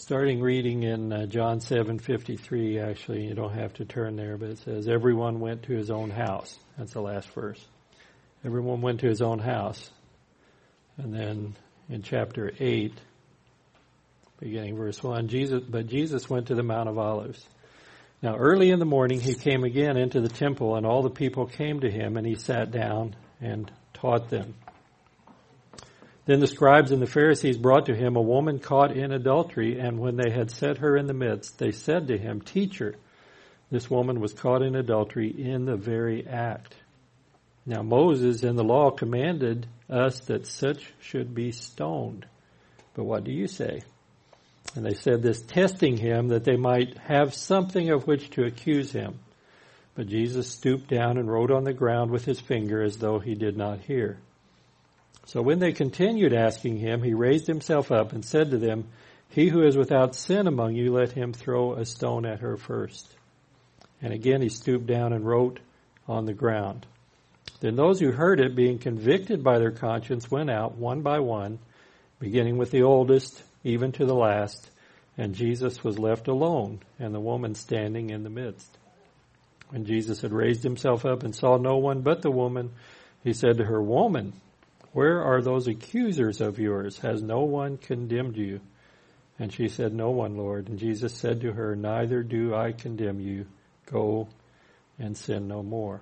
Starting reading in John 7:53, actually, you don't have to turn there, but it says, everyone went to his own house. That's the last verse. Everyone went to his own house. And then in chapter 8, beginning verse 1, Jesus went to the Mount of Olives. Now early in the morning he came again into the temple, and all the people came to him, and he sat down and taught them. Then the scribes and the Pharisees brought to him a woman caught in adultery, and when they had set her in the midst, they said to him, Teacher, this woman was caught in adultery in the very act. Now Moses in the law commanded us that such should be stoned. But what do you say? And they said this, testing him, that they might have something of which to accuse him. But Jesus stooped down and wrote on the ground with his finger as though he did not hear. So when they continued asking him, he raised himself up and said to them, He who is without sin among you, let him throw a stone at her first. And again he stooped down and wrote on the ground. Then those who heard it, being convicted by their conscience, went out one by one, beginning with the oldest, even to the last, and Jesus was left alone, and the woman standing in the midst. When Jesus had raised himself up and saw no one but the woman, he said to her, Woman, where are those accusers of yours? Has no one condemned you? And she said, No one, Lord. And Jesus said to her, Neither do I condemn you. Go and sin no more.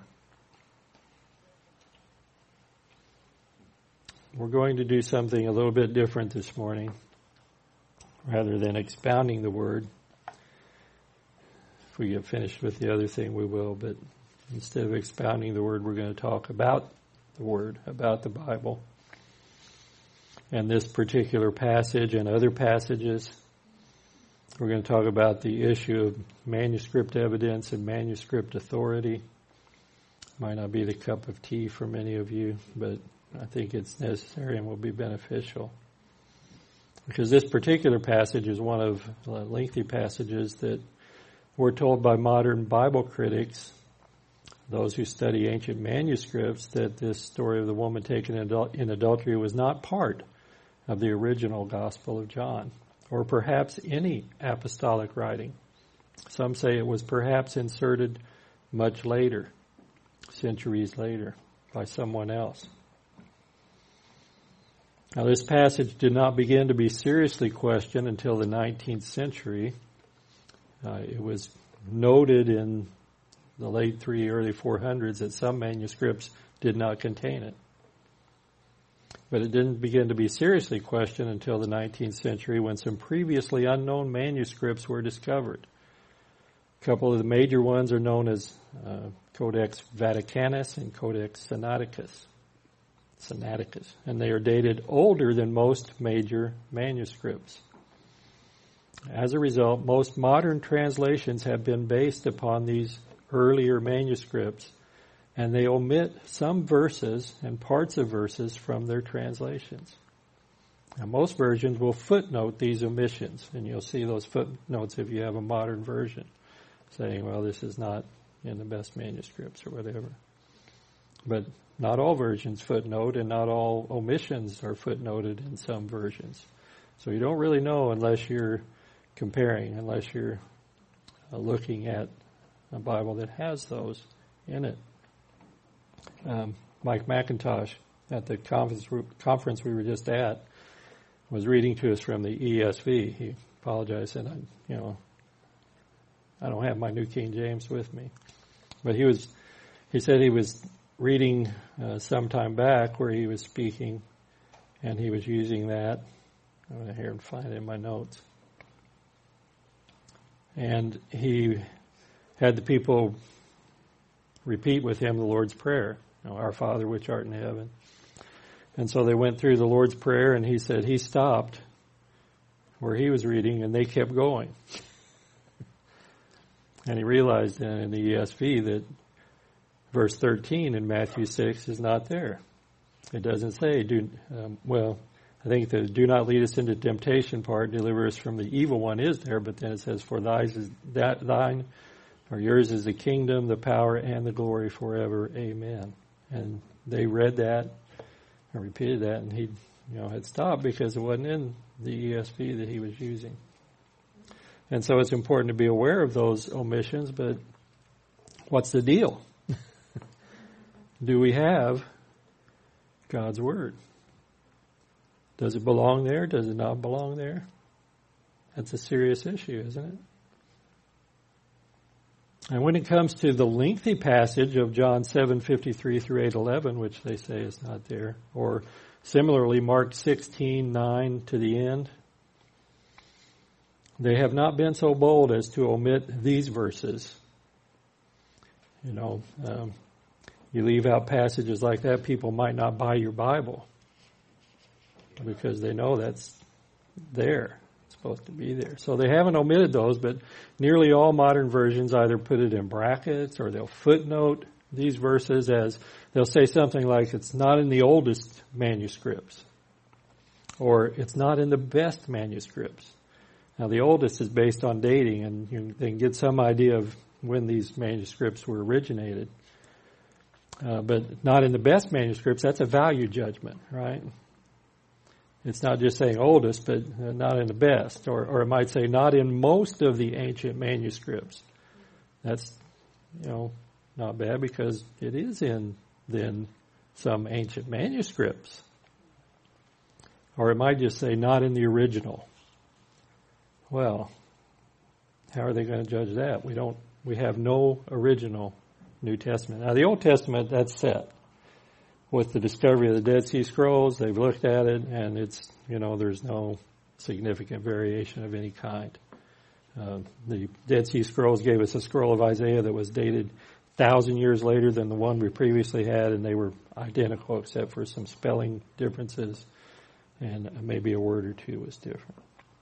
We're going to do something a little bit different this morning. Rather than expounding the Word. If we get finished with the other thing, we will. But instead of expounding the Word, we're going to talk about the Word, about the Bible. And this particular passage and other passages, we're going to talk about the issue of manuscript evidence and manuscript authority. Might not be the cup of tea for many of you, but I think it's necessary and will be beneficial. Because this particular passage is one of lengthy passages that we're told by modern Bible critics, those who study ancient manuscripts, that this story of the woman taken in adultery was not part of the original Gospel of John, or perhaps any apostolic writing. Some say it was perhaps inserted much later, centuries later, by someone else. Now, this passage did not begin to be seriously questioned until the 19th century. It was noted in the late 300s, early 400s that some manuscripts did not contain it. But it didn't begin to be seriously questioned until the 19th century when some previously unknown manuscripts were discovered. A couple of the major ones are known as Codex Vaticanus and Codex Sinaiticus, and they are dated older than most major manuscripts. As a result, most modern translations have been based upon these earlier manuscripts, and they omit some verses and parts of verses from their translations. Now, most versions will footnote these omissions, and you'll see those footnotes if you have a modern version, saying, well, this is not in the best manuscripts or whatever. But not all versions footnote, and not all omissions are footnoted in some versions. So you don't really know unless you're comparing, unless you're looking at a Bible that has those in it. Mike McIntosh, at the conference we were just at, was reading to us from the ESV. He apologized and I don't have my New King James with me. But he said he was reading some time back where he was speaking, and he was using that. I'm going to hear and find it in my notes. And he had the people repeat with him the Lord's Prayer, Our Father which art in heaven. And so they went through the Lord's Prayer, and he said he stopped where he was reading, and they kept going. And he realized in the ESV that verse 13 in Matthew 6 is not there. It doesn't say, I think the do not lead us into temptation part, deliver us from the evil one is there, but then it says, for thine or yours is the kingdom, the power, and the glory forever. Amen. And they read that and repeated that, and he had stopped because it wasn't in the ESV that he was using. And so it's important to be aware of those omissions, but what's the deal? Do we have God's Word? Does it belong there? Does it not belong there? That's a serious issue, isn't it? And when it comes to the lengthy passage of John 7:53 through 8:11, which they say is not there, or similarly Mark 16:9 to the end, they have not been so bold as to omit these verses. You leave out passages like that, people might not buy your Bible because they know that's there. Supposed to be there. So they haven't omitted those, but nearly all modern versions either put it in brackets or they'll footnote these verses as they'll say something like it's not in the oldest manuscripts or it's not in the best manuscripts. Now the oldest is based on dating and they can get some idea of when these manuscripts were originated. But not in the best manuscripts, that's a value judgment, right? It's not just saying oldest, but not in the best. Or it might say not in most of the ancient manuscripts. That's, not bad because it is in then some ancient manuscripts. Or it might just say not in the original. Well, how are they going to judge that? We have no original New Testament. Now the Old Testament, that's set. With the discovery of the Dead Sea Scrolls, they've looked at it, and it's, there's no significant variation of any kind. The Dead Sea Scrolls gave us a scroll of Isaiah that was dated 1,000 years later than the one we previously had, and they were identical except for some spelling differences, and maybe a word or two was different.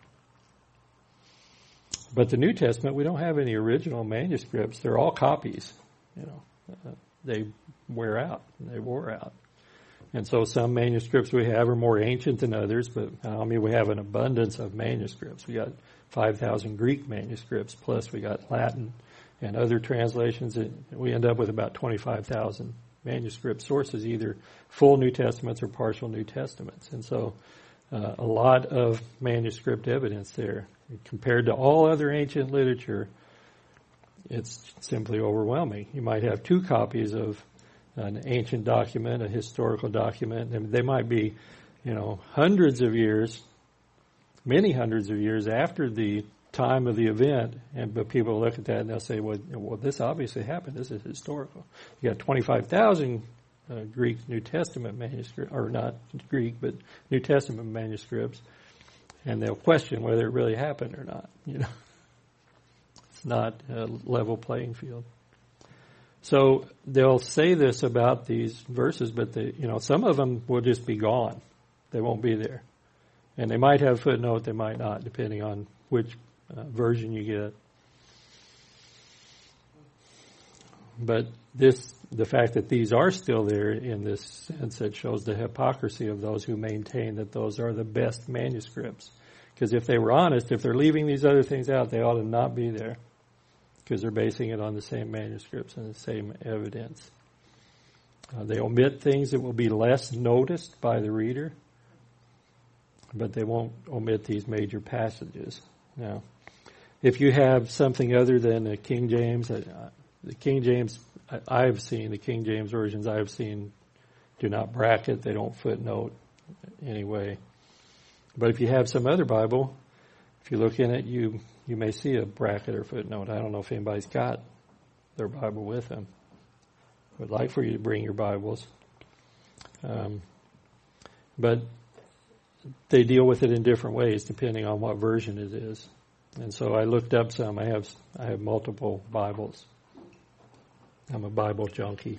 But the New Testament, we don't have any original manuscripts. They're all copies. They wear out. They wore out. And so some manuscripts we have are more ancient than others, but we have an abundance of manuscripts. We got 5,000 Greek manuscripts, plus we got Latin and other translations. We end up with about 25,000 manuscript sources, either full New Testaments or partial New Testaments. And so a lot of manuscript evidence there. Compared to all other ancient literature, it's simply overwhelming. You might have 2 copies of an ancient document, a historical document, and they might be, hundreds of years, many hundreds of years after the time of the event, but people look at that and they'll say, well, this obviously happened. This is historical. You got 25,000 Greek New Testament manuscripts, or not Greek, but New Testament manuscripts, and they'll question whether it really happened or not. It's not a level playing field. So they'll say this about these verses, but some of them will just be gone. They won't be there. And they might have a footnote, they might not, depending on which version you get. But the fact that these are still there in this sense, it shows the hypocrisy of those who maintain that those are the best manuscripts. Because if they were honest, if they're leaving these other things out, they ought to not be there. Because they're basing it on the same manuscripts and the same evidence. They omit things that will be less noticed by the reader, but they won't omit these major passages. Now, if you have something other than the King James, the King James versions I've seen do not bracket, they don't footnote anyway. But if you have some other Bible, if you look in it, you may see a bracket or footnote. I don't know if anybody's got their Bible with them. I would like for you to bring your Bibles. But they deal with it in different ways depending on what version it is. And so I looked up some. I have multiple Bibles. I'm a Bible junkie.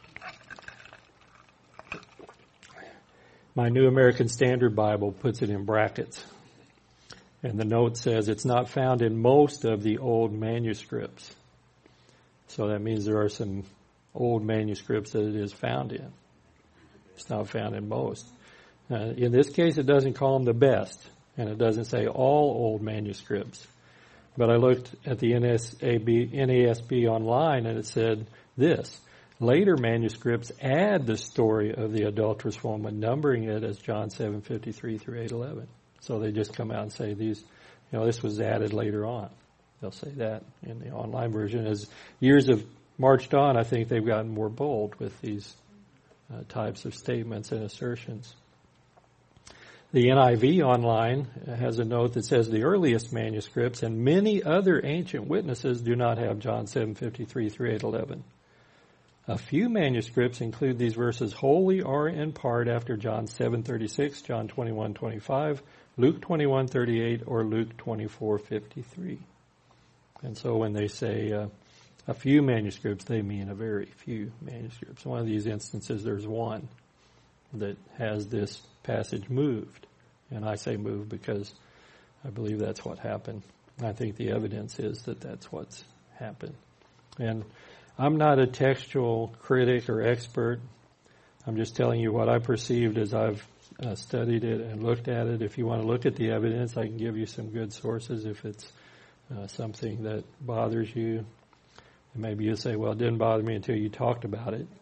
My New American Standard Bible puts it in brackets. And the note says it's not found in most of the old manuscripts. So that means there are some old manuscripts that it is found in. It's not found in most. In this case, it doesn't call them the best. And it doesn't say all old manuscripts. But I looked at the NASB online and it said this. Later manuscripts add the story of the adulterous woman, numbering it as John 7:53 through 8:11. So they just come out and say this was added later on. They'll say that in the online version. As years have marched on, I think they've gotten more bold with these types of statements and assertions. The NIV online has a note that says the earliest manuscripts and many other ancient witnesses do not have John 7:53 through 8:11. A few manuscripts include these verses wholly or in part after John 7:36, John 21:25, Luke 21:38, or Luke 24:53. And so when they say a few manuscripts, they mean a very few manuscripts. In one of these instances, there's one that has this passage moved. And I say moved because I believe that's what happened. I think the evidence is that that's what's happened. And I'm not a textual critic or expert. I'm just telling you what I perceived as I've studied it and looked at it. If you want to look at the evidence, I can give you some good sources if it's something that bothers you. And maybe you say, well, it didn't bother me until you talked about it,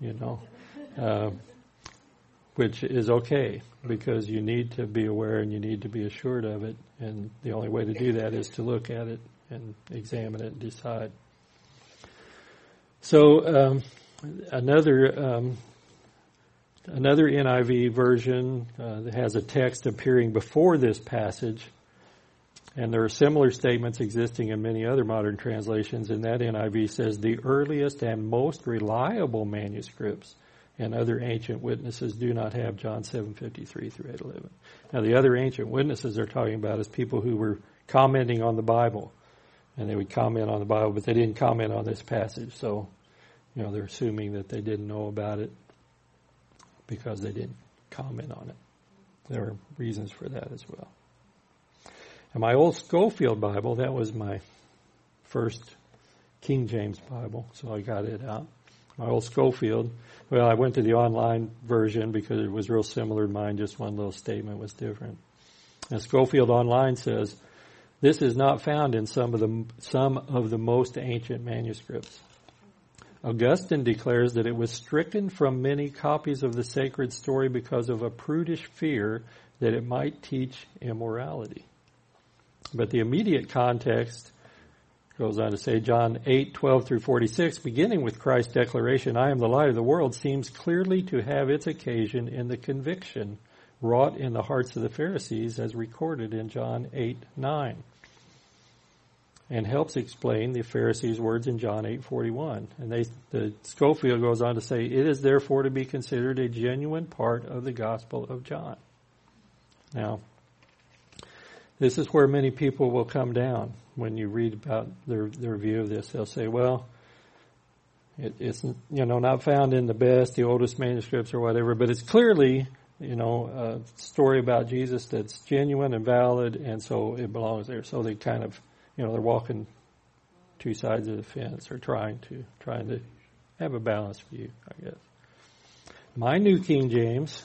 which is okay, because you need to be aware and you need to be assured of it. And the only way to do that is to look at it and examine it and decide. So another NIV version that has a text appearing before this passage, and there are similar statements existing in many other modern translations, and that NIV says the earliest and most reliable manuscripts and other ancient witnesses do not have John 7:53 through 8:11. Now the other ancient witnesses they're talking about is people who were commenting on the Bible, and they would comment on the Bible, but they didn't comment on this passage. So, they're assuming that they didn't know about it because they didn't comment on it. There are reasons for that as well. And my old Schofield Bible, that was my first King James Bible, so I got it out. My old Schofield, well, I went to the online version because it was real similar to mine, just one little statement was different. And Schofield Online says, this is not found in some of the most ancient manuscripts. Augustine declares that it was stricken from many copies of the sacred story because of a prudish fear that it might teach immorality. But the immediate context goes on to say, John 8:12 through 46, beginning with Christ's declaration, I am the light of the world, seems clearly to have its occasion in the conviction wrought in the hearts of the Pharisees as recorded in John 8:9. And helps explain the Pharisees' words in John 8:41. And the Schofield goes on to say, it is therefore to be considered a genuine part of the Gospel of John. Now, this is where many people will come down when you read about their view of this. They'll say, well, it's not found in the oldest manuscripts or whatever, but it's clearly a story about Jesus that's genuine and valid, and so it belongs there. So they kind of they're walking two sides of the fence, or trying to have a balanced view, I guess. My New King James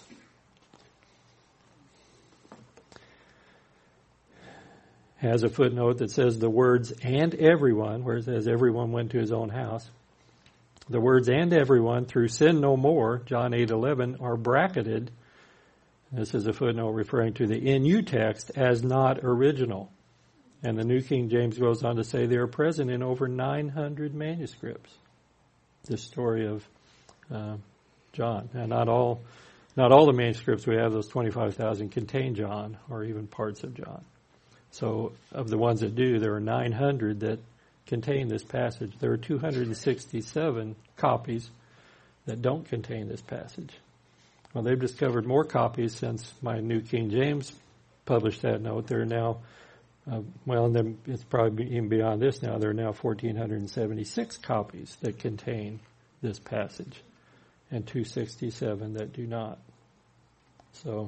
has a footnote that says the words "and everyone," where it says everyone went to his own house. The words "and everyone" through sin no more, John 8:11, are bracketed. This is a footnote referring to the NU text as not original. And the New King James goes on to say they are present in over 900 manuscripts. This story of John. And not all the manuscripts we have, those 25,000, contain John or even parts of John. So of the ones that do, there are 900 that contain this passage. There are 267 copies that don't contain this passage. Well, they've discovered more copies since my New King James published that note. There are now and then it's probably even beyond this now. There are now 1,476 copies that contain this passage, and 267 that do not. So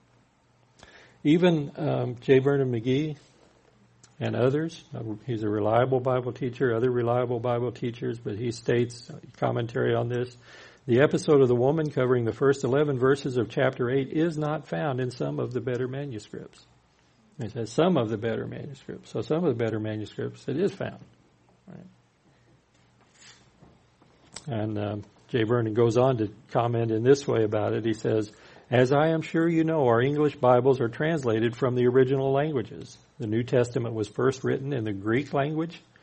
even J. Vernon McGee and others, he's a reliable Bible teacher, other reliable Bible teachers, but he states, commentary on this, the episode of the woman covering the first 11 verses of chapter 8 is not found in some of the better manuscripts. He says some of the better manuscripts. So some of the better manuscripts, it is found. Right? And J. Vernon goes on to comment in this way about it. He says, as I am sure you know, our English Bibles are translated from the original languages. The New Testament was first written in the Greek language,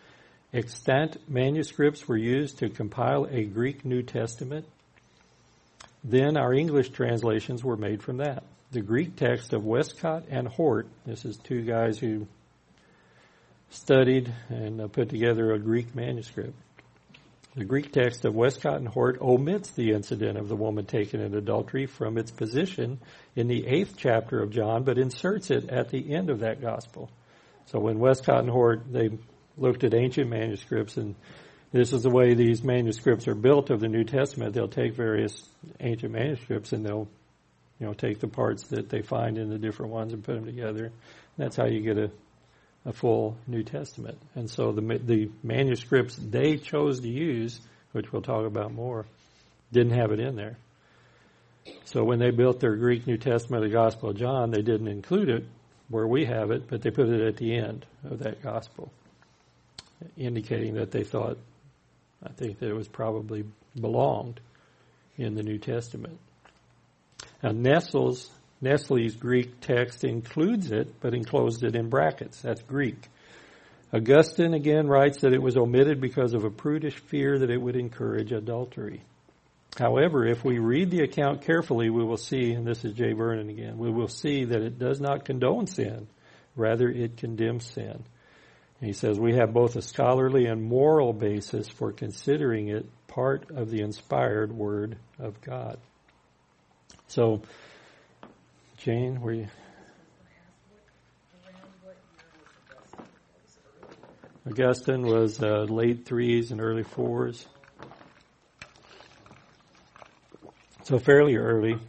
extant manuscripts were used to compile a Greek New Testament, then our English translations were made from that. The Greek text of Westcott and Hort, this is two guys who studied and put together a Greek manuscript. The Greek text of Westcott and Hort omits the incident of the woman taken in adultery from its position in the 8th chapter of John, but inserts it at the end of that gospel. So when Westcott and Hort, they looked at ancient manuscripts, and this is the way these manuscripts are built of the New Testament. They'll take various ancient manuscripts and they'll, take the parts that they find in the different ones and put them together. And that's how you get a full New Testament. And so the manuscripts they chose to use, which we'll talk about more, didn't have it in there. So when they built their Greek New Testament of the Gospel of John, they didn't include it where we have it, but they put it at the end of that gospel, indicating that they thought, I think that it was probably belonged in the New Testament. Now Nestle's Greek text includes it, but enclosed it in brackets. That's Greek. Augustine again writes that it was omitted because of a prudish fear that it would encourage adultery. However, if we read the account carefully, we will see, and this is J. Vernon again, we will see that it does not condone sin. Rather, it condemns sin. And he says we have both a scholarly and moral basis for considering it part of the inspired Word of God. So, Jane, were you? Augustine was late 3s and early 4s. So fairly early.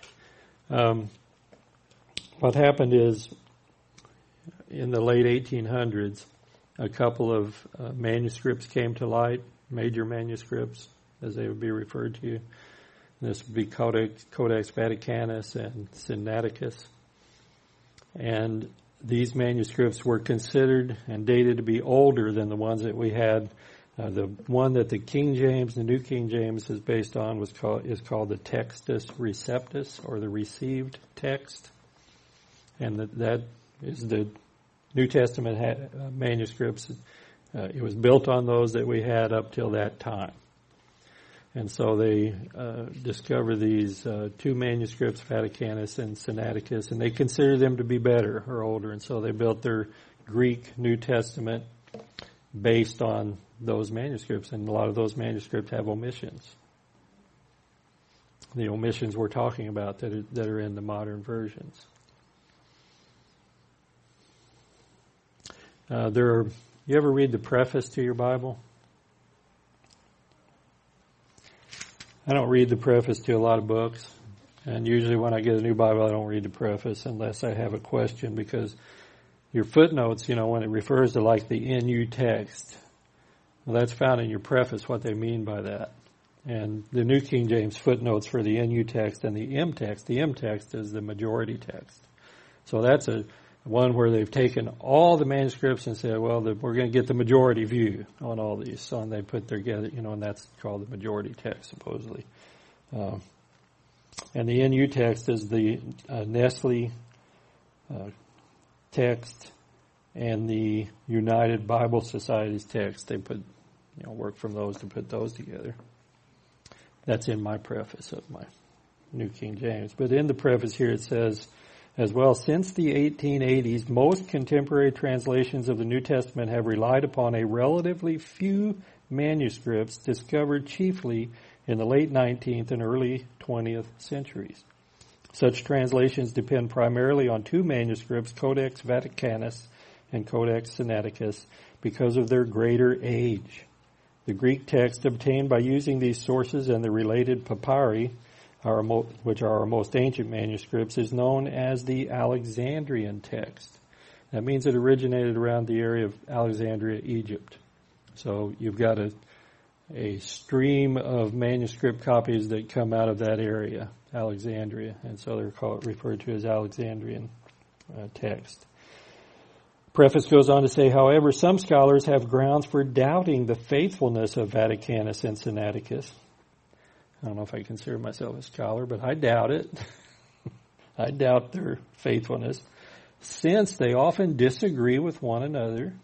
What happened is, in the late 1800s, a couple of manuscripts came to light, major manuscripts, as they would be referred to. This would be Codex Vaticanus and Sinaiticus. And these manuscripts were considered and dated to be older than the ones that we had. The one that the King James, the New King James, is based on is called the Textus Receptus, or the received text. And that is the New Testament manuscripts. It was built on those that we had up till that time. And so they discover these two manuscripts, Vaticanus and Sinaiticus, and they consider them to be better or older. And so they built their Greek New Testament based on those manuscripts. And a lot of those manuscripts have omissions. The omissions we're talking about that are in the modern versions. You ever read the preface to your Bible? I don't read the preface to a lot of books, and usually when I get a new Bible, I don't read the preface unless I have a question, because your footnotes, when it refers to like the NU text, well, that's found in your preface, what they mean by that. And the New King James footnotes for the NU text and the M text is the majority text. So that's one where they've taken all the manuscripts and said, well, we're going to get the majority view on all these. So and they put together, and that's called the majority text, supposedly. And the NU text is the Nestle text and the United Bible Society's text. They put, work from those to put those together. That's in my preface of my New King James. But in the preface here it says, as well, since the 1880s, most contemporary translations of the New Testament have relied upon a relatively few manuscripts discovered chiefly in the late 19th and early 20th centuries. Such translations depend primarily on two manuscripts, Codex Vaticanus and Codex Sinaiticus, because of their greater age. The Greek text obtained by using these sources and the related papyri, which are our most ancient manuscripts, is known as the Alexandrian text. That means it originated around the area of Alexandria, Egypt. So you've got a stream of manuscript copies that come out of that area, Alexandria, and so they're referred to as Alexandrian text. Preface goes on to say, however, some scholars have grounds for doubting the faithfulness of Vaticanus and Sinaiticus. I don't know if I consider myself a scholar, but I doubt it. I doubt their faithfulness, since they often disagree with one another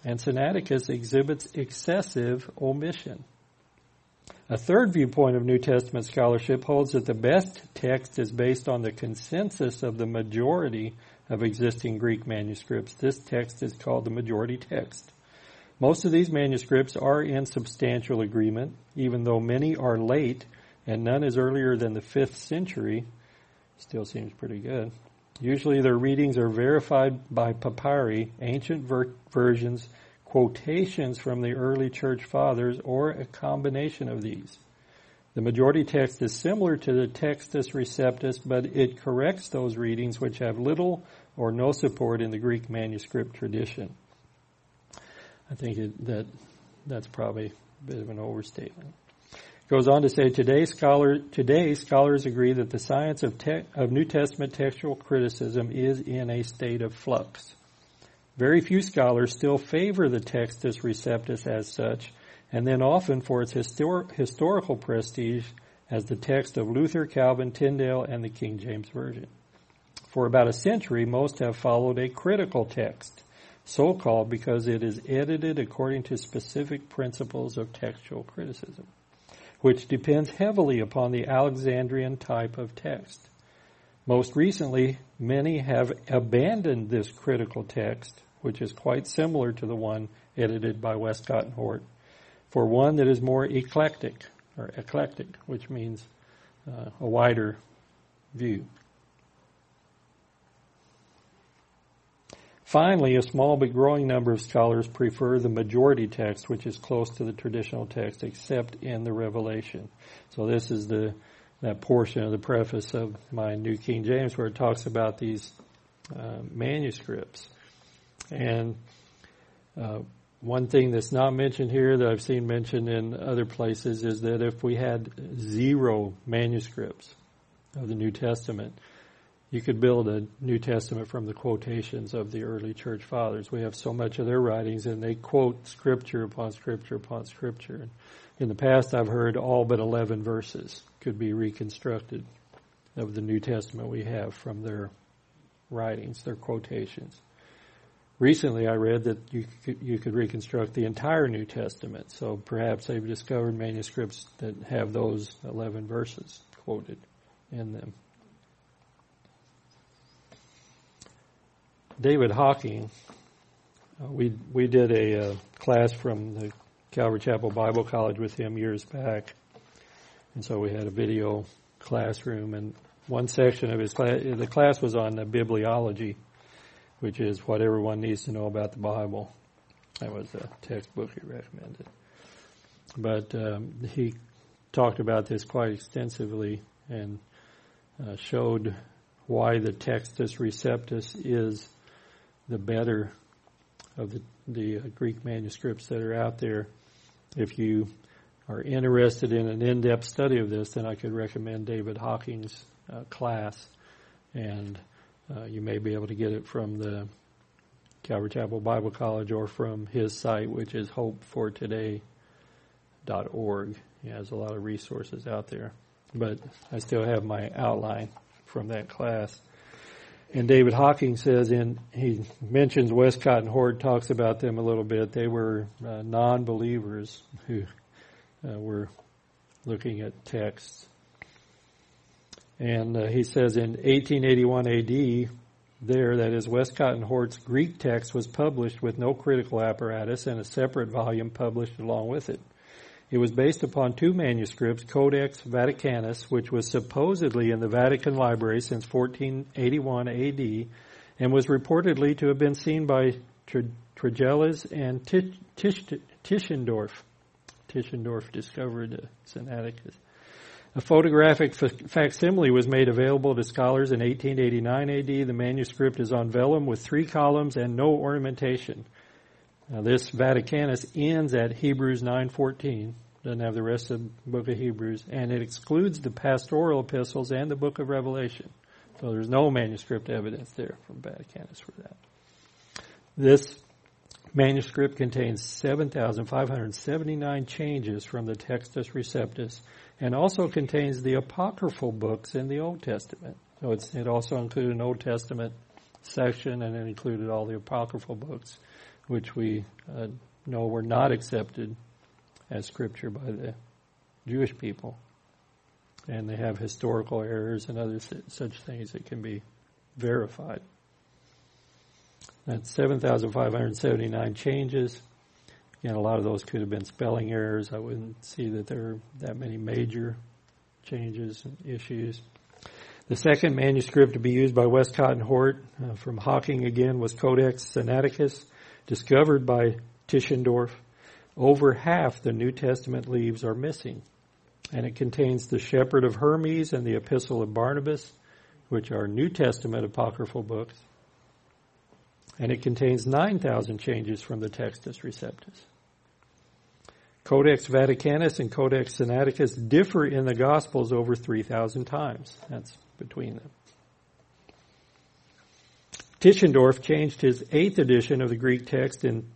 and Sinaiticus exhibits excessive omission. A third viewpoint of New Testament scholarship holds that the best text is based on the consensus of the majority of existing Greek manuscripts. This text is called the majority text. Most of these manuscripts are in substantial agreement, even though many are late and none is earlier than the 5th century. Still seems pretty good. Usually their readings are verified by papyri, ancient versions, quotations from the early church fathers, or a combination of these. The majority text is similar to the Textus Receptus, but it corrects those readings which have little or no support in the Greek manuscript tradition. I think that's probably a bit of an overstatement. It goes on to say, today scholars agree that the science of New Testament textual criticism is in a state of flux. Very few scholars still favor the Textus Receptus as such, and then often for its historical prestige as the text of Luther, Calvin, Tyndale, and the King James Version. For about a century, most have followed a critical text, so called because it is edited according to specific principles of textual criticism, which depends heavily upon the Alexandrian type of text. Most recently, many have abandoned this critical text, which is quite similar to the one edited by Westcott and Hort, for one that is more eclectic, which means a wider view. Finally, a small but growing number of scholars prefer the majority text, which is close to the traditional text, except in the Revelation. So this is that portion of the preface of my New King James where it talks about these manuscripts. And one thing that's not mentioned here that I've seen mentioned in other places is that if we had 0 manuscripts of the New Testament, you could build a New Testament from the quotations of the early church fathers. We have so much of their writings, and they quote scripture upon scripture upon scripture. And in the past, I've heard all but 11 verses could be reconstructed of the New Testament we have from their writings, their quotations. Recently, I read that you could reconstruct the entire New Testament, so perhaps they've discovered manuscripts that have those 11 verses quoted in them. David Hocking, we did a class from the Calvary Chapel Bible College with him years back, and so we had a video classroom, and one section of his class, the class was on bibliology, which is what everyone needs to know about the Bible. That was a textbook he recommended. But he talked about this quite extensively and showed why the Textus Receptus is the better of the Greek manuscripts that are out there. If you are interested in an in-depth study of this, then I could recommend David Hocking's class, and you may be able to get it from the Calvary Chapel Bible College or from his site, which is hopefortoday.org. He has a lot of resources out there. But I still have my outline from that class. And David Hocking says, he mentions Westcott and Hort, talks about them a little bit. They were non-believers who were looking at texts. And he says in 1881 AD, that is, Westcott and Hort's Greek text was published with no critical apparatus and a separate volume published along with it. It was based upon 2 manuscripts, Codex Vaticanus, which was supposedly in the Vatican Library since 1481 AD, and was reportedly to have been seen by Tregelles and Tischendorf. Tischendorf discovered Sinaiticus. A photographic facsimile was made available to scholars in 1889 AD. The manuscript is on vellum with 3 columns and no ornamentation. Now, this Vaticanus ends at Hebrews 9:14. Doesn't have the rest of the book of Hebrews, and it excludes the pastoral epistles and the book of Revelation. So there's no manuscript evidence there from Vaticanus for that. This manuscript contains 7,579 changes from the Textus Receptus, and also contains the apocryphal books in the Old Testament. So it also included an Old Testament section, and it included all the apocryphal books, which we know were not accepted as scripture by the Jewish people. And they have historical errors and other such things that can be verified. That's 7,579 changes. Again, a lot of those could have been spelling errors. I wouldn't see that there are that many major changes and issues. The second manuscript to be used by Westcott and Hort from Hocking again was Codex Sinaiticus, discovered by Tischendorf. Over half the New Testament leaves are missing, and it contains the Shepherd of Hermes and the Epistle of Barnabas, which are New Testament apocryphal books, and it contains 9,000 changes from the Textus Receptus. Codex Vaticanus and Codex Sinaiticus differ in the Gospels over 3,000 times. That's between them. Tischendorf changed his 8th edition of the Greek text in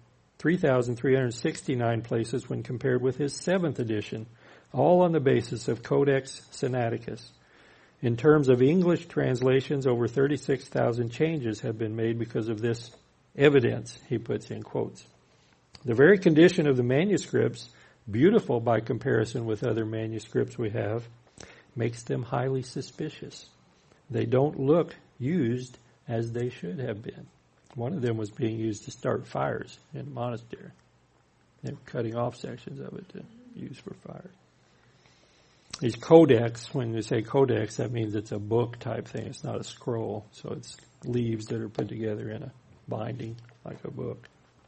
3,369 places when compared with his 7th edition, all on the basis of Codex Sinaiticus. In terms of English translations, over 36,000 changes have been made because of this evidence, he puts in quotes. The very condition of the manuscripts, beautiful by comparison with other manuscripts we have, makes them highly suspicious. They don't look used as they should have been. One of them was being used to start fires in a monastery. They were cutting off sections of it to use for fires. These codex, when you say codex, that means it's a book type thing. It's not a scroll. So it's leaves that are put together in a binding like a book.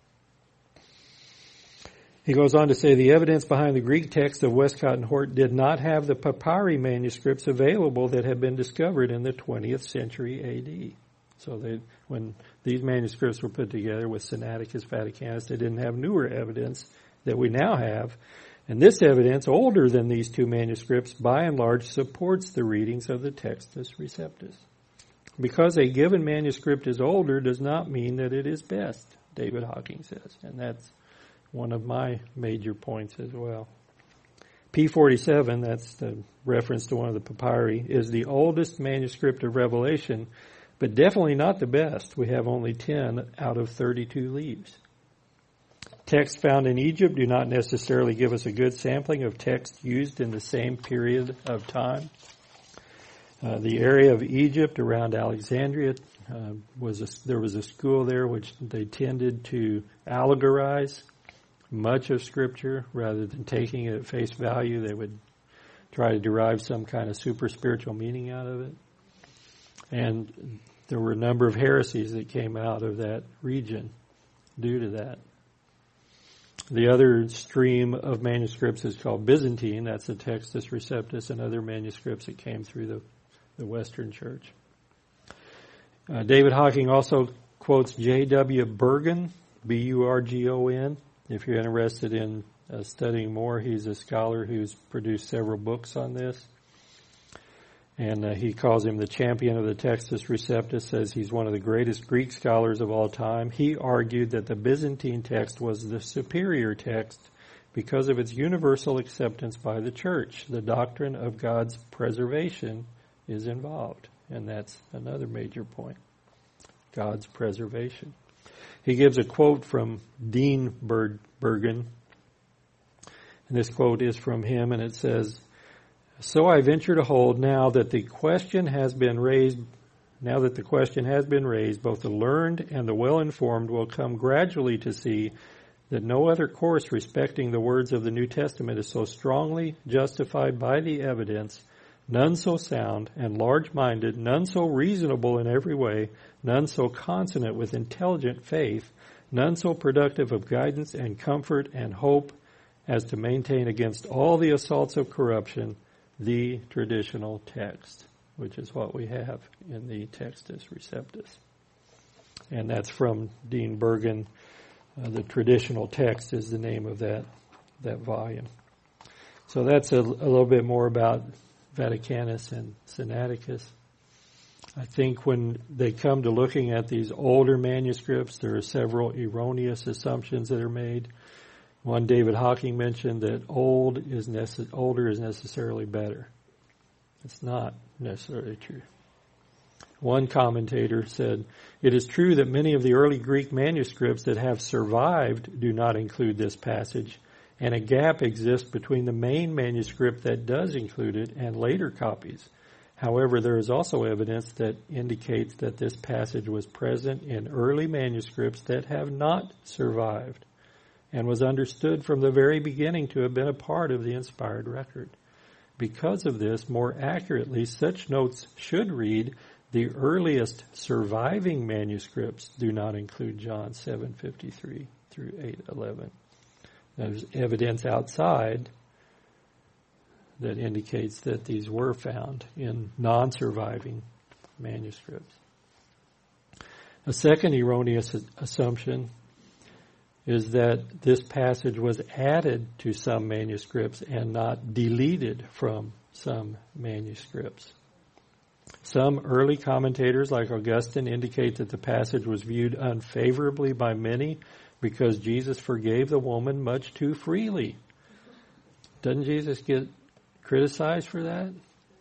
He goes on to say the evidence behind the Greek text of Westcott and Hort did not have the papyri manuscripts available that had been discovered in the 20th century A.D. So when these manuscripts were put together with Sinaiticus, Vaticanus, they didn't have newer evidence that we now have. And this evidence, older than these two manuscripts, by and large supports the readings of the Textus Receptus. Because a given manuscript is older does not mean that it is best, David Hocking says. And that's one of my major points as well. P47, that's the reference to one of the papyri, is the oldest manuscript of Revelation, but definitely not the best. We have only 10 out of 32 leaves. Texts found in Egypt do not necessarily give us a good sampling of texts used in the same period of time. The area of Egypt around Alexandria, there was a school there which they tended to allegorize much of Scripture rather than taking it at face value. They would try to derive some kind of super spiritual meaning out of it. And there were a number of heresies that came out of that region due to that. The other stream of manuscripts is called Byzantine. That's the Textus Receptus and other manuscripts that came through the Western Church. David Hocking also quotes J.W. Burgon, B-U-R-G-O-N. If you're interested in studying more, he's a scholar who's produced several books on this. And he calls him the champion of the Textus Receptus, says he's one of the greatest Greek scholars of all time. He argued that the Byzantine text was the superior text because of its universal acceptance by the church. The doctrine of God's preservation is involved. And that's another major point. God's preservation. He gives a quote from Dean Burgon. And this quote is from him, and it says, "So I venture to hold now that the question has been raised, both the learned and the well-informed will come gradually to see that no other course respecting the words of the New Testament is so strongly justified by the evidence, none so sound and large-minded, none so reasonable in every way, none so consonant with intelligent faith, none so productive of guidance and comfort and hope as to maintain against all the assaults of corruption the traditional text," which is what we have in the Textus Receptus. And that's from Dean Burgon. The traditional text is the name of that volume. So that's a little bit more about Vaticanus and Sinaiticus. I think when they come to looking at these older manuscripts, there are several erroneous assumptions that are made. One, David Hocking mentioned that older is necessarily better. It's not necessarily true. One commentator said, "It is true that many of the early Greek manuscripts that have survived do not include this passage, and a gap exists between the main manuscript that does include it and later copies. However, there is also evidence that indicates that this passage was present in early manuscripts that have not survived and was understood from the very beginning to have been a part of the inspired record. Because of this, more accurately, such notes should read, the earliest surviving manuscripts do not include John 7:53 through 8:11. There's evidence outside that indicates that these were found in non-surviving manuscripts. A second erroneous assumption is that this passage was added to some manuscripts and not deleted from some manuscripts. Some early commentators, like Augustine, indicate that the passage was viewed unfavorably by many because Jesus forgave the woman much too freely. Doesn't Jesus get criticized for that?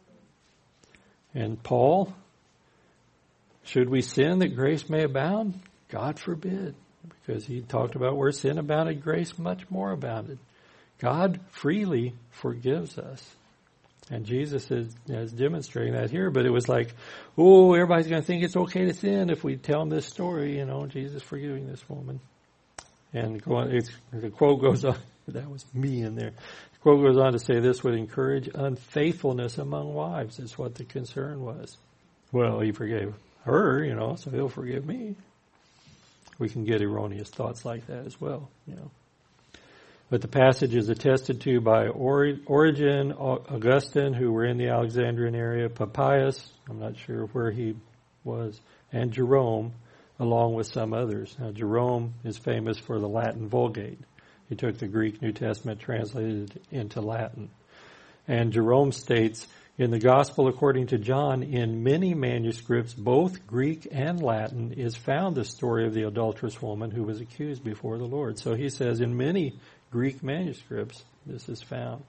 And Paul, should we sin that grace may abound? God forbid. Because he talked about where sin abounded, grace much more abounded. God freely forgives us. And Jesus is demonstrating that here. But it was like, oh, everybody's going to think it's okay to sin if we tell them this story, Jesus forgiving this woman. And the quote goes on, that was me in there. The quote goes on to say this would encourage unfaithfulness among wives, is what the concern was. Well, he forgave her, so he'll forgive me. We can get erroneous thoughts like that as well, But the passage is attested to by Origen, Augustine, who were in the Alexandrian area, Papias, I'm not sure where he was, and Jerome, along with some others. Now, Jerome is famous for the Latin Vulgate. He took the Greek New Testament, translated it into Latin. And Jerome states, in the Gospel according to John, in many manuscripts, both Greek and Latin, is found the story of the adulterous woman who was accused before the Lord. So he says in many Greek manuscripts, this is found.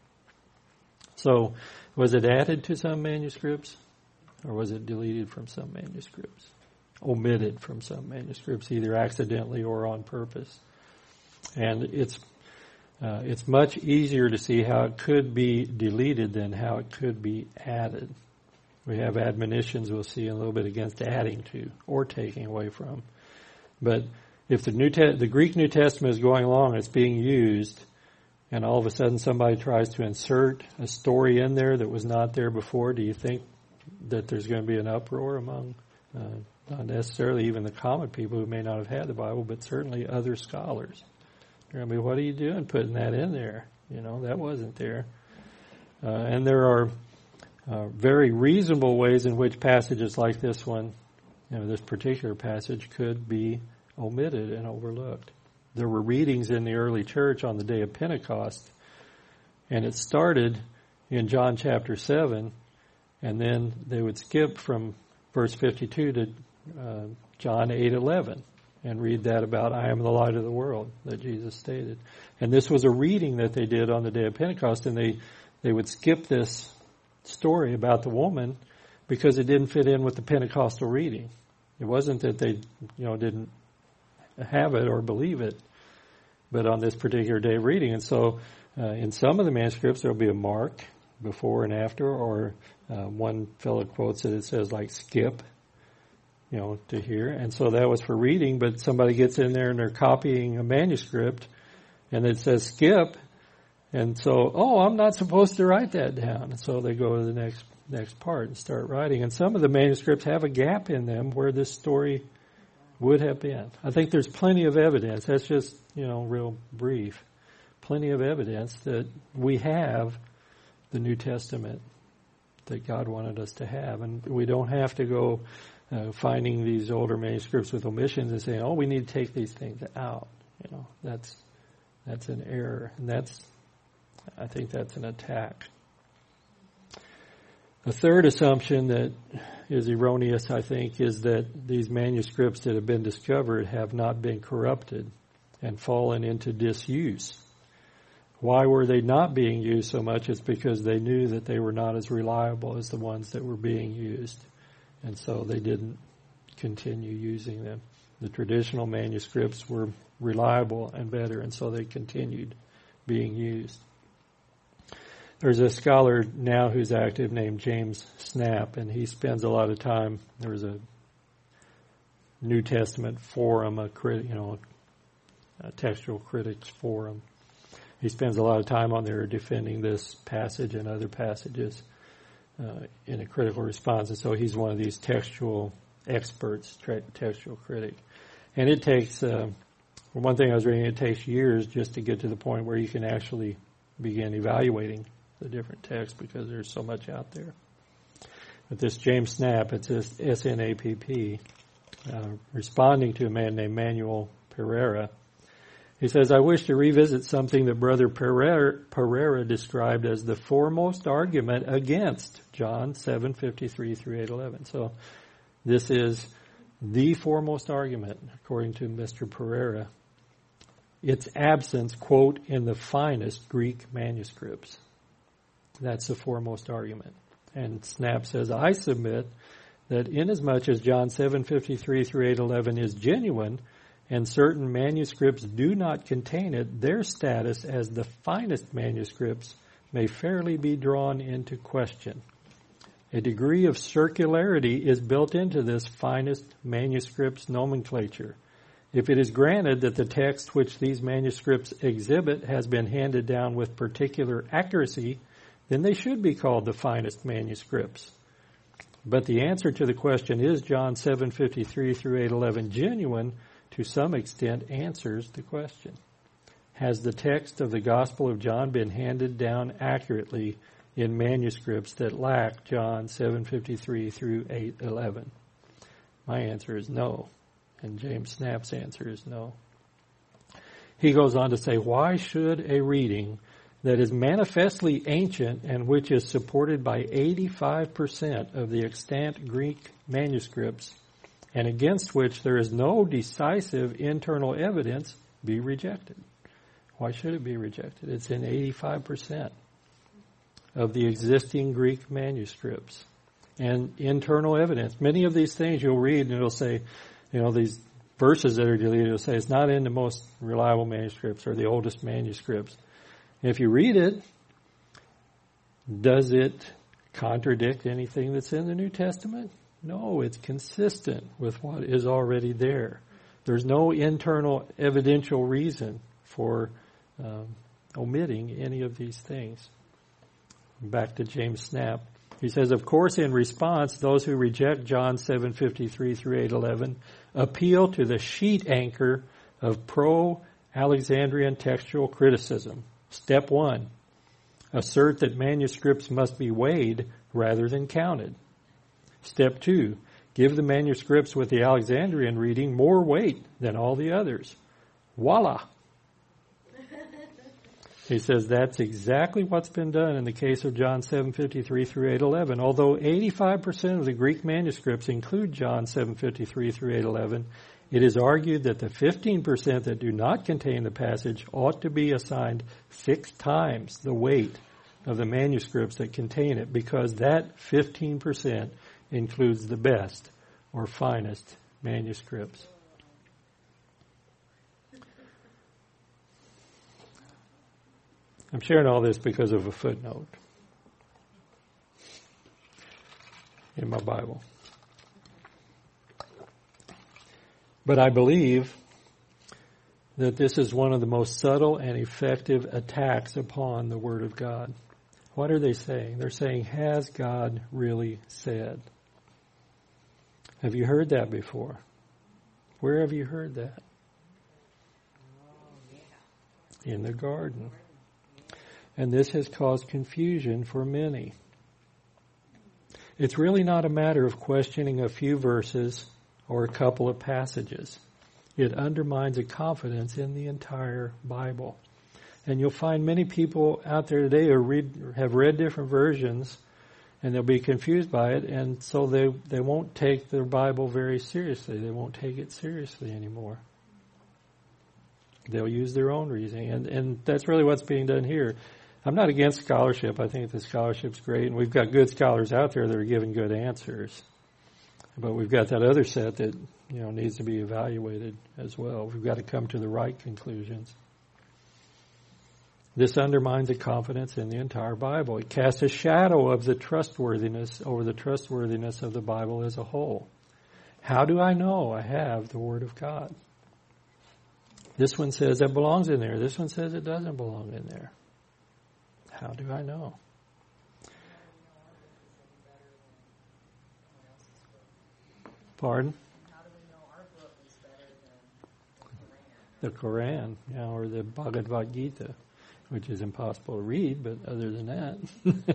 So, was it added to some manuscripts? Or was it deleted from some manuscripts? Omitted from some manuscripts, either accidentally or on purpose. And it's much easier to see how it could be deleted than how it could be added. We have admonitions we'll see in a little bit against adding to or taking away from. But if the Greek New Testament is going along, it's being used, and all of a sudden somebody tries to insert a story in there that was not there before, do you think that there's going to be an uproar among, not necessarily even the common people who may not have had the Bible, but certainly other scholars? They're going to be, what are you doing putting that in there? That wasn't there. And there are very reasonable ways in which passages like this one, this particular passage, could be omitted and overlooked. There were readings in the early church on the day of Pentecost, and it started in John chapter 7, and then they would skip from verse 52 to John 8:11. And read that about, I am the light of the world, that Jesus stated. And this was a reading that they did on the day of Pentecost, and they would skip this story about the woman because it didn't fit in with the Pentecostal reading. It wasn't that they, didn't have it or believe it, but on this particular day of reading. And so in some of the manuscripts, there'll be a mark before and after, or one fellow quotes it says like skip, to hear. And so that was for reading, but somebody gets in there and they're copying a manuscript and it says skip. And so, I'm not supposed to write that down. And so they go to the next part and start writing. And some of the manuscripts have a gap in them where this story would have been. I think there's plenty of evidence. That's just, real brief. Plenty of evidence that we have the New Testament that God wanted us to have. And we don't have to go finding these older manuscripts with omissions and saying, we need to take these things out. That's an error. And I think that's an attack. A third assumption that is erroneous, I think, is that these manuscripts that have been discovered have not been corrupted and fallen into disuse. Why were they not being used so much? It's because they knew that they were not as reliable as the ones that were being used. And so they didn't continue using them. The traditional manuscripts were reliable and better, and so they continued being used. There's a scholar now who's active named James Snap, and he spends a lot of time. There was a New Testament forum, a textual critics forum. He spends a lot of time on there defending this passage and other passages in a critical response. And so he's one of these textual experts, textual critic. And it takes, one thing I was reading, it takes years just to get to the point where you can actually begin evaluating the different texts because there's so much out there. But this James Snap, it's S-N-A-P-P, responding to a man named Manuel Pereira. He says, I wish to revisit something that Brother Pereira described as the foremost argument against John 7:53 through 8:11. So this is the foremost argument, according to Mr. Pereira. Its absence, quote, in the finest Greek manuscripts. That's the foremost argument. And Snap says, I submit that inasmuch as John 7:53 through 8:11 is genuine, and certain manuscripts do not contain it, their status as the finest manuscripts may fairly be drawn into question. A degree of circularity is built into this finest manuscripts nomenclature. If it is granted that the text which these manuscripts exhibit has been handed down with particular accuracy, then they should be called the finest manuscripts. But the answer to the question, is John 7:53 through 8:11 genuine, to some extent answers the question. Has the text of the Gospel of John been handed down accurately in manuscripts that lack John 7:53 through 8:11? My answer is no. And James Snap's answer is no. He goes on to say, why should a reading that is manifestly ancient and which is supported by 85% of the extant Greek manuscripts and against which there is no decisive internal evidence be rejected? Why should it be rejected? It's in 85% of the existing Greek manuscripts. And internal evidence. Many of these things you'll read and it'll say, these verses that are deleted, it'll say it's not in the most reliable manuscripts or the oldest manuscripts. If you read it, does it contradict anything that's in the New Testament? No, it's consistent with what is already there. There's no internal evidential reason for omitting any of these things. Back to James Snap. He says, of course, in response, those who reject John 7:53 through 8:11 appeal to the sheet anchor of pro-Alexandrian textual criticism. Step 1, assert that manuscripts must be weighed rather than counted. Step 2, give the manuscripts with the Alexandrian reading more weight than all the others. Voila! He says that's exactly what's been done in the case of John 7:53 through 8:11. Although 85% of the Greek manuscripts include John 7:53 through 8:11, it is argued that the 15% that do not contain the passage ought to be assigned 6 times the weight of the manuscripts that contain it, because that 15% includes the best or finest manuscripts. I'm sharing all this because of a footnote in my Bible. But I believe that this is one of the most subtle and effective attacks upon the Word of God. What are they saying? They're saying, has God really said? Have you heard that before? Where have you heard that? In the garden. And this has caused confusion for many. It's really not a matter of questioning a few verses or a couple of passages. It undermines a confidence in the entire Bible. And you'll find many people out there today who have read different versions, and they'll be confused by it, and so they won't take their Bible very seriously. They won't take it seriously anymore. They'll use their own reasoning, and that's really what's being done here. I'm not against scholarship. I think the scholarship's great, and we've got good scholars out there that are giving good answers. But we've got that other set that, needs to be evaluated as well. We've got to come to the right conclusions. This undermines the confidence in the entire Bible. It casts a shadow of the trustworthiness over the trustworthiness of the Bible as a whole. How do I know I have the Word of God? This one says it belongs in there. This one says it doesn't belong in there. How do I know? Pardon? How do we know our book is better than the Quran? The Quran, or the Bhagavad Gita, which is impossible to read, but other than that.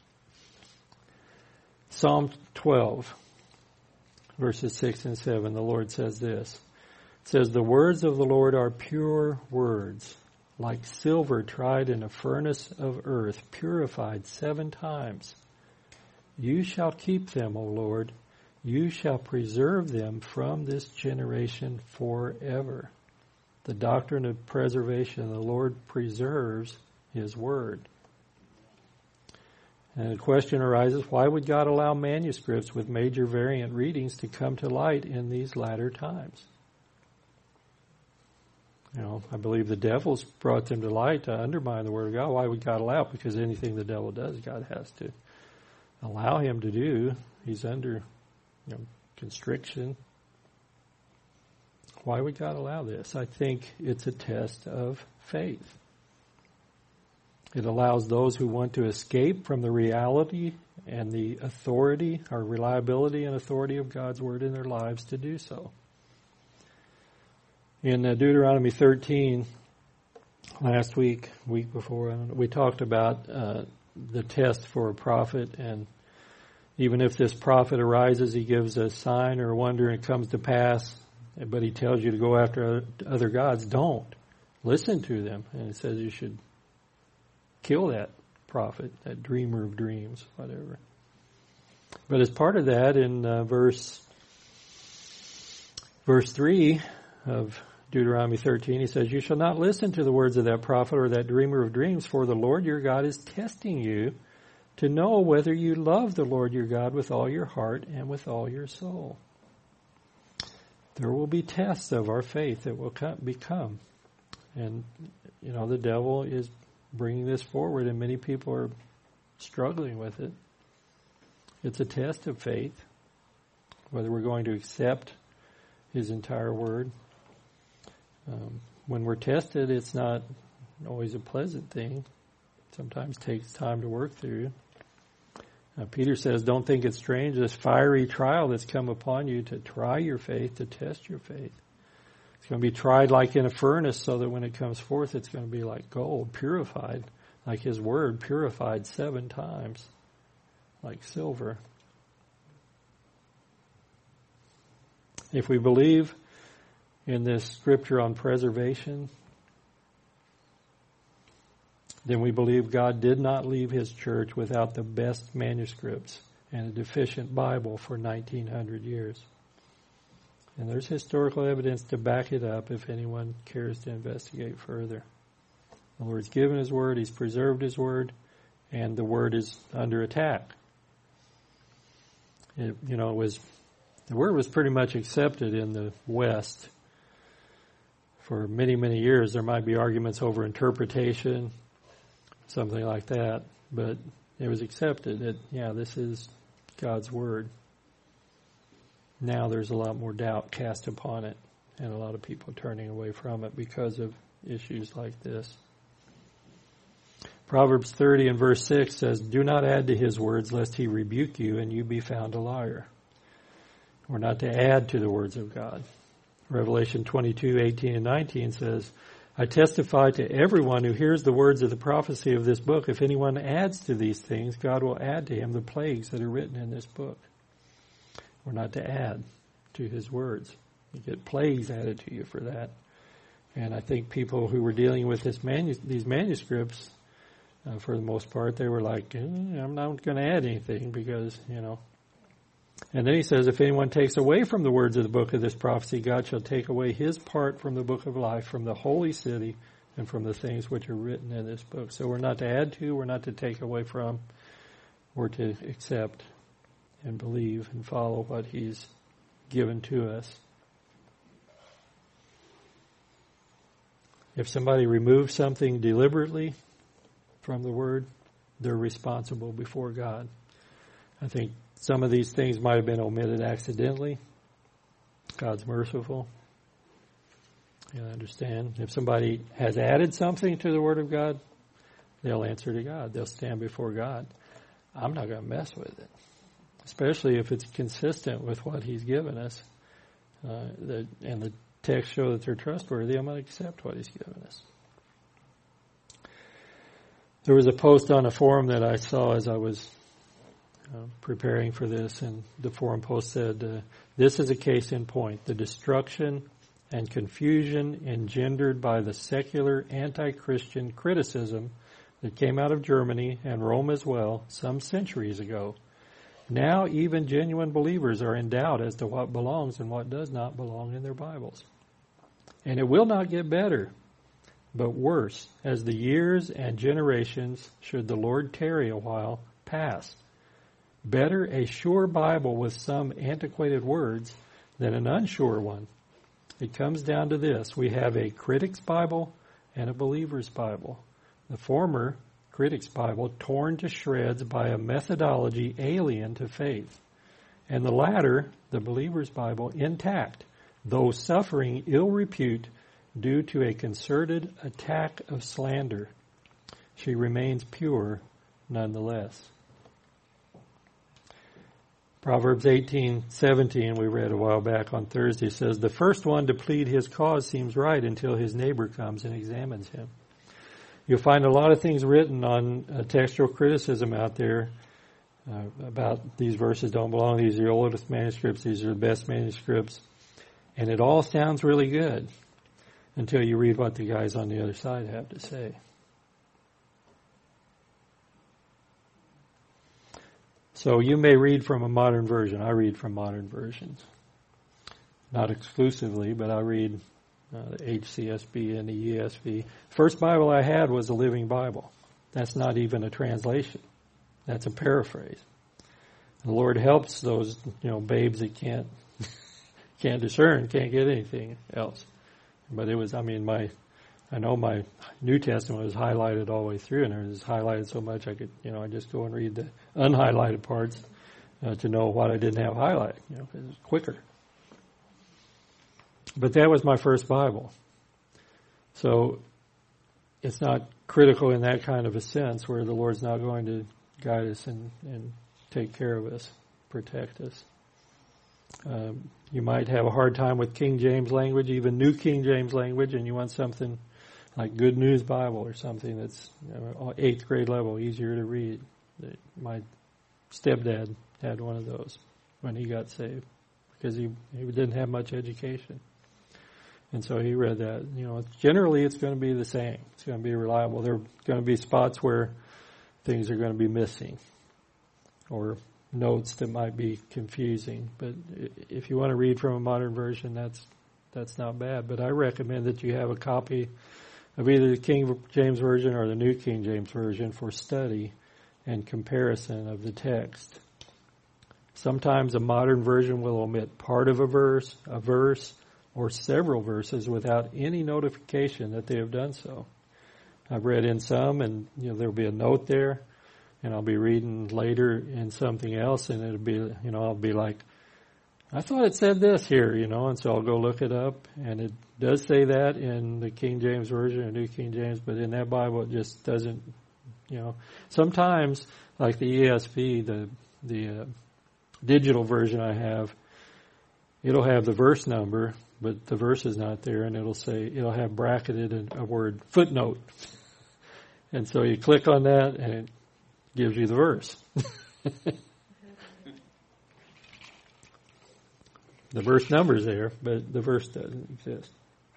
Psalm 12, verses 6 and 7, the Lord says this. It says, the words of the Lord are pure words, like silver tried in a furnace of earth, purified 7 times. You shall keep them, O Lord. You shall preserve them from this generation forever. The doctrine of preservation, the Lord preserves His Word. And the question arises, why would God allow manuscripts with major variant readings to come to light in these latter times? I believe the devil's brought them to light to undermine the Word of God. Why would God allow it? Because anything the devil does, God has to allow him to do. He's under constriction. Why would God allow this? I think it's a test of faith. It allows those who want to escape from the reality and the authority or reliability and authority of God's Word in their lives to do so. In Deuteronomy 13, last week before, we talked about the test for a prophet, and even if this prophet arises, he gives a sign or a wonder and it comes to pass, but he tells you to go after other gods. Don't. Listen to them. And it says you should kill that prophet, that dreamer of dreams, whatever. But as part of that, in verse 3 of Deuteronomy 13, he says, you shall not listen to the words of that prophet or that dreamer of dreams, for the Lord your God is testing you to know whether you love the Lord your God with all your heart and with all your soul. There will be tests of our faith that will become. And, the devil is bringing this forward, and many people are struggling with it. It's a test of faith, whether we're going to accept His entire Word. When we're tested, it's not always a pleasant thing. Sometimes takes time to work through. Peter says, don't think it's strange, this fiery trial that's come upon you to try your faith, to test your faith. It's going to be tried like in a furnace so that when it comes forth, it's going to be like gold, purified, like His Word, purified 7 times, like silver. If we believe in this scripture on preservation, then we believe God did not leave His church without the best manuscripts and a deficient Bible for 1900 years. And there's historical evidence to back it up if anyone cares to investigate further. The Lord's given His Word, He's preserved His Word, and the Word is under attack. The Word was pretty much accepted in the West for many, many years. There might be arguments over interpretation, something like that, but it was accepted that, this is God's Word. Now there's a lot more doubt cast upon it, and a lot of people turning away from it because of issues like this. Proverbs 30 and verse 6 says, do not add to His words lest He rebuke you and you be found a liar. We're not to add to the words of God. Revelation 22, 18 and 19 says, I testify to everyone who hears the words of the prophecy of this book. If anyone adds to these things, God will add to him the plagues that are written in this book. We're not to add to His words. You get plagues added to you for that. And I think people who were dealing with these manuscripts, for the most part, they were like, I'm not going to add anything because, And then he says, if anyone takes away from the words of the book of this prophecy, God shall take away his part from the book of life, from the holy city, and from the things which are written in this book. So we're not to add to, we're not to take away from, we're to accept and believe and follow what He's given to us. If somebody removes something deliberately from the Word, they're responsible before God. I think some of these things might have been omitted accidentally. God's merciful. You understand? If somebody has added something to the Word of God, they'll answer to God. They'll stand before God. I'm not going to mess with it, especially if it's consistent with what He's given us. And the text show that they're trustworthy. I'm going to accept what He's given us. There was a post on a forum that I saw as I was preparing for this, and the forum post said, this is a case in point. The destruction and confusion engendered by the secular anti-Christian criticism that came out of Germany and Rome as well some centuries ago. Now even genuine believers are in doubt as to what belongs and what does not belong in their Bibles. And it will not get better, but worse, as the years and generations, should the Lord tarry a while, pass. Better a sure Bible with some antiquated words than an unsure one. It comes down to this. We have a critic's Bible and a believer's Bible. The former, critic's Bible, torn to shreds by a methodology alien to faith. And the latter, the believer's Bible, intact, though suffering ill repute due to a concerted attack of slander. She remains pure nonetheless. Proverbs 18:17, we read a while back on Thursday, says, the first one to plead his cause seems right until his neighbor comes and examines him. You'll find a lot of things written on textual criticism out there about these verses don't belong. These are the oldest manuscripts. These are the best manuscripts. And it all sounds really good until you read what the guys on the other side have to say. So you may read from a modern version. I read from modern versions. Not exclusively, but I read the HCSB and the ESV. First Bible I had was a Living Bible. That's not even a translation. That's a paraphrase. The Lord helps those, babes that can't discern, can't get anything else. But it was, I know my New Testament was highlighted all the way through, and it was highlighted so much I could, I just go and read the unhighlighted parts to know what I didn't have highlighted, because it was quicker. But that was my first Bible. So it's not critical in that kind of a sense where the Lord's not going to guide us and take care of us, protect us. You might have a hard time with King James language, even New King James language, and you want something like Good News Bible or something that's 8th grade level, easier to read. My stepdad had one of those when he got saved because he didn't have much education. And so he read that. Generally it's going to be the same. It's going to be reliable. There are going to be spots where things are going to be missing or notes that might be confusing. But if you want to read from a modern version, that's not bad. But I recommend that you have a copy of either the King James Version or the New King James Version for study and comparison of the text. Sometimes a modern version will omit part of a verse, or several verses without any notification that they have done so. I've read in some, and there'll be a note there, and I'll be reading later in something else, and it'll be, I'll be like, I thought it said this here, and so I'll go look it up, and it does say that in the King James Version or New King James, but in that Bible it just doesn't, Sometimes, like the ESV, the digital version I have, it'll have the verse number, but the verse is not there, and it'll have bracketed a word, footnote. And so you click on that, and it gives you the verse. The verse number's there, but the verse doesn't exist.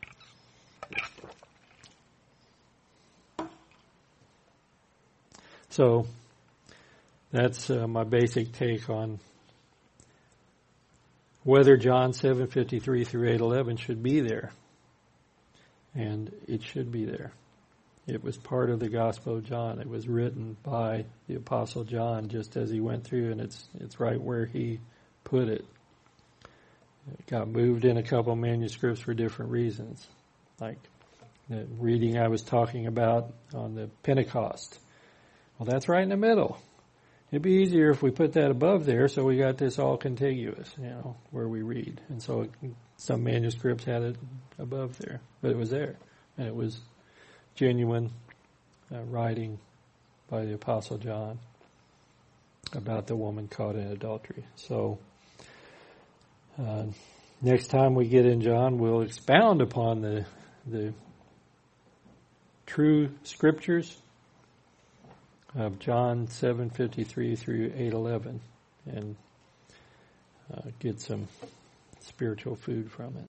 So that's my basic take on whether John 7:53 through 8:11 should be there. And it should be there. It was part of the Gospel of John. It was written by the Apostle John just as he went through, and it's right where he put it. It got moved in a couple manuscripts for different reasons, like the reading I was talking about on the Pentecost. Well, that's right in the middle. It'd be easier if we put that above there, so we got this all contiguous, where we read. And so some manuscripts had it above there, but it was there, and it was genuine writing by the Apostle John about the woman caught in adultery. So next time we get in John, we'll expound upon the true scriptures of John 7:53 through 8:11 and get some spiritual food from it.